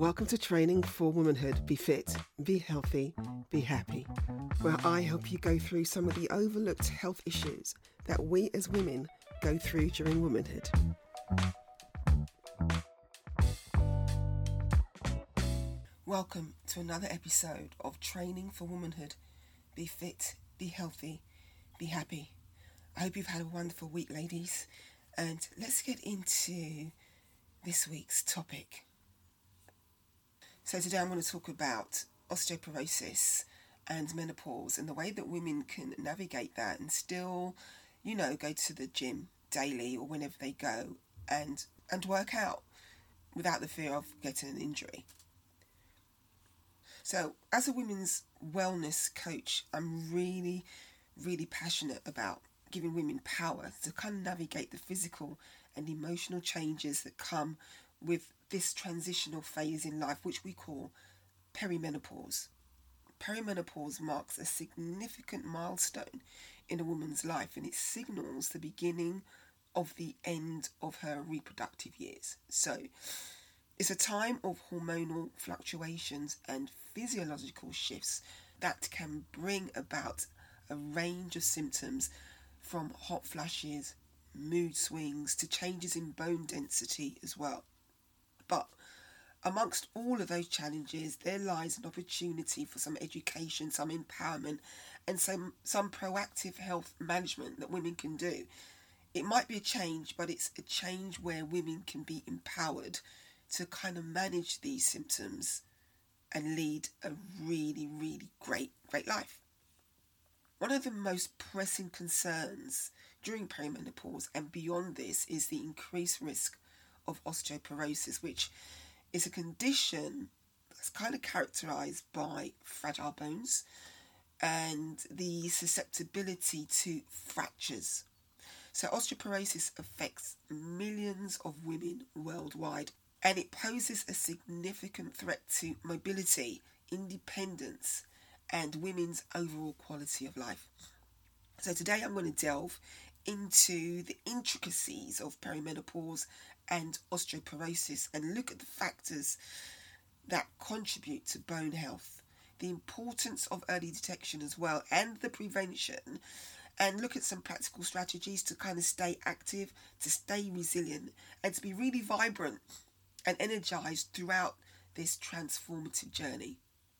Welcome to Training for Womanhood. Be fit, be healthy, be happy, where I help you go through some of the overlooked health issues that we as women go through during womanhood. Welcome to another episode of Training for Womanhood. Be fit, be healthy, be happy. I hope you've had a wonderful week, ladies. And let's get into this week's topic. So today I'm going to talk about osteoporosis and menopause and the way that women can navigate that and still, go to the gym daily or whenever they go and work out without the fear of getting an injury. So as a women's wellness coach, I'm really, really passionate about giving women power to kind of navigate the physical and emotional changes that come with this transitional phase in life, which we call perimenopause. Perimenopause marks a significant milestone in a woman's life, and it signals the beginning of the end of her reproductive years. So it's a time of hormonal fluctuations and physiological shifts that can bring about a range of symptoms from hot flashes, mood swings, to changes in bone density as well. But amongst all of those challenges, there lies an opportunity for some education, some empowerment, and some proactive health management that women can do. It might be a change, but it's a change where women can be empowered to kind of manage these symptoms and lead a really, really great life. One of the most pressing concerns during perimenopause and beyond this is the increased risk of osteoporosis, which is a condition that's kind of characterized by fragile bones and the susceptibility to fractures. So osteoporosis affects millions of women worldwide, and it poses a significant threat to mobility, independence, and women's overall quality of life. So today I'm going to delve into the intricacies of perimenopause and osteoporosis and look at the factors that contribute to bone health, the importance of early detection as well, and the prevention, and look at some practical strategies to kind of stay active, to stay resilient, and to be really vibrant and energized throughout this transformative journey.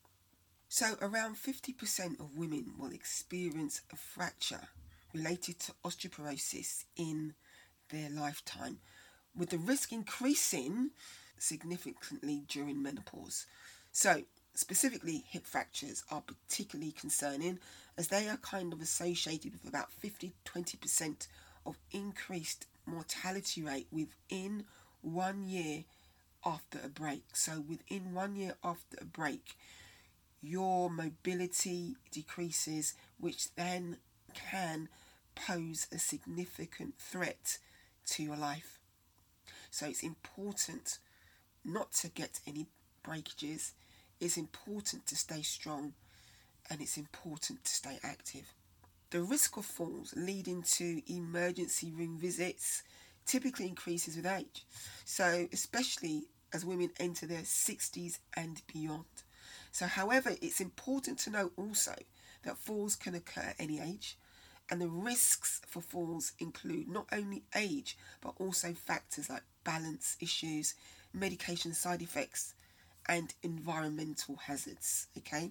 So around 50% of women will experience a fracture related to osteoporosis in their lifetime, with the risk increasing significantly during menopause. So specifically, hip fractures are particularly concerning as they are kind of associated with about 50-20% of increased mortality rate within 1 year after a break. So within 1 year after a break, your mobility decreases, which then can pose a significant threat to your life. So it's important not to get any breakages. It's important to stay strong, and it's important to stay active. The risk of falls leading to emergency room visits typically increases with age. So especially as women enter their 60s and beyond. So however, it's important to know also that falls can occur at any age, and the risks for falls include not only age but also factors like balance issues, medication side effects, and environmental hazards. Okay,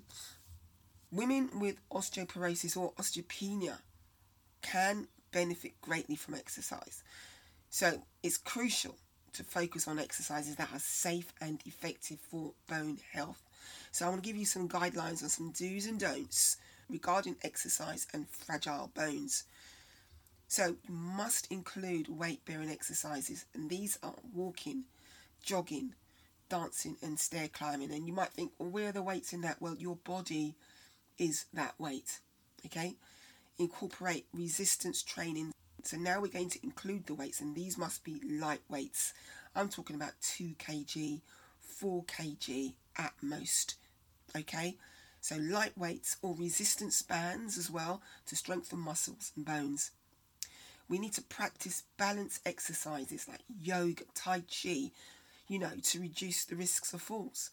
women with osteoporosis or osteopenia can benefit greatly from exercise, so it's crucial to focus on exercises that are safe and effective for bone health. So I want to give you some guidelines on some do's and don'ts regarding exercise and fragile bones. So you must include weight-bearing exercises, and these are walking, jogging, dancing and stair climbing. And you might think, well, where are the weights in that? Well, your body is that weight, okay? Incorporate resistance training. So now we're going to include the weights, and these must be light weights. I'm talking about 2 kg, 4 kg at most, okay? So light weights or resistance bands as well to strengthen muscles and bones. We need to practice balance exercises like yoga, tai chi, to reduce the risks of falls.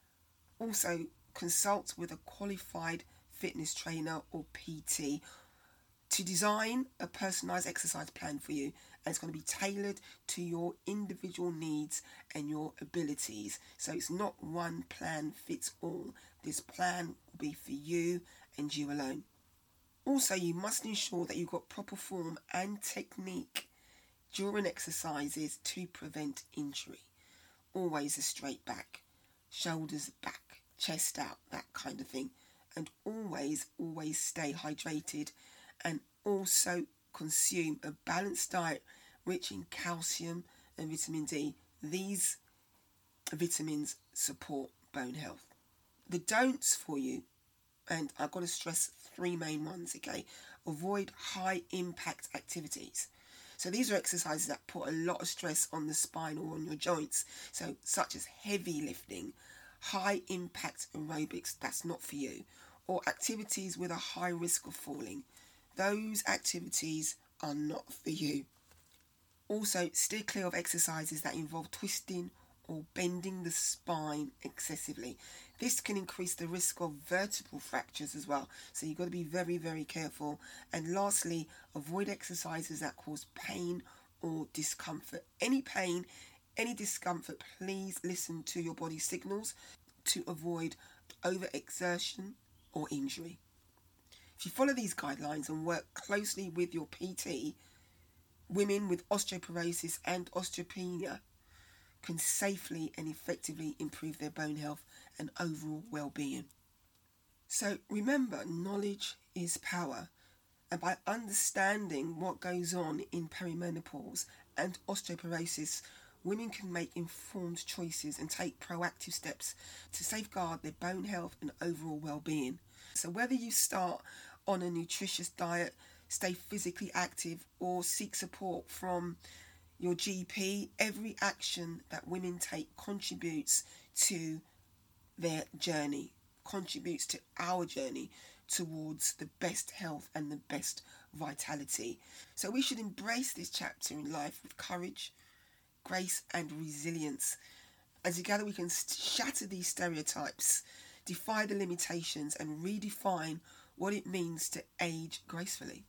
Also, consult with a qualified fitness trainer or PT to design a personalised exercise plan for you, and it's going to be tailored to your individual needs and your abilities. So it's not one plan fits all. This plan will be for you and you alone. Also, you must ensure that you've got proper form and technique during exercises to prevent injury. Always a straight back, shoulders back, chest out, that kind of thing. And always stay hydrated, and also consume a balanced diet rich in calcium and vitamin D. These vitamins support bone health. The don'ts for you, and I've got to stress 3 main ones, okay? Avoid high impact activities. So these are exercises that put a lot of stress on the spine or on your joints. So such as heavy lifting, high impact aerobics, that's not for you. Or activities with a high risk of falling. Those activities are not for you. Also, steer clear of exercises that involve twisting or bending the spine excessively. This can increase the risk of vertebral fractures as well. So you've got to be very, very careful. And lastly, avoid exercises that cause pain or discomfort. Any pain, any discomfort, please listen to your body's signals to avoid overexertion or injury. If you follow these guidelines and work closely with your PT, women with osteoporosis and osteopenia can safely and effectively improve their bone health and overall well-being. So remember, knowledge is power, and by understanding what goes on in perimenopause and osteoporosis, women can make informed choices and take proactive steps to safeguard their bone health and overall well-being. So whether you start on a nutritious diet, stay physically active, or seek support from your GP, every action that women take contributes to their journey, contributes to our journey towards the best health and the best vitality. So we should embrace this chapter in life with courage, grace and resilience. And together we can shatter these stereotypes, defy the limitations and redefine what it means to age gracefully.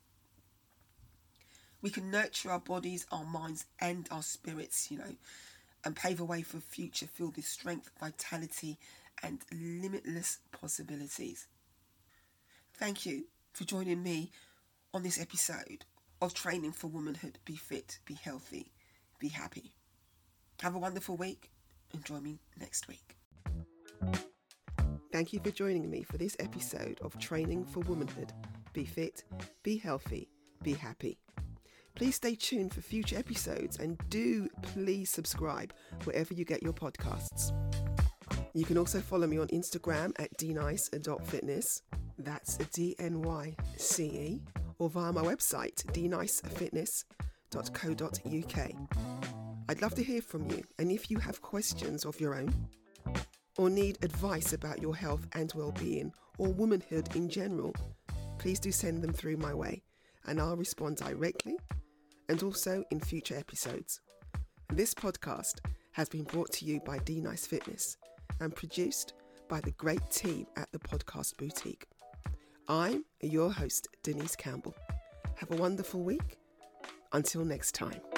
We can nurture our bodies, our minds and our spirits, and pave a way for a future filled with strength, vitality and limitless possibilities. Thank you for joining me on this episode of Training for Womanhood. Be fit, be healthy, be happy. Have a wonderful week and join me next week. Thank you for joining me for this episode of Training for Womanhood. Be fit, be healthy, be happy. Please stay tuned for future episodes and do please subscribe wherever you get your podcasts. You can also follow me on Instagram at dnice.fitness, that's DNYCE, or via my website dnicefitness.co.uk. I'd love to hear from you, and if you have questions of your own or need advice about your health and well-being or womanhood in general, please do send them through my way and I'll respond directly and also in future episodes. This podcast has been brought to you by D-Nice Fitness and produced by the great team at the Podcast Boutique. I'm your host, Denise Campbell. Have a wonderful week. Until next time.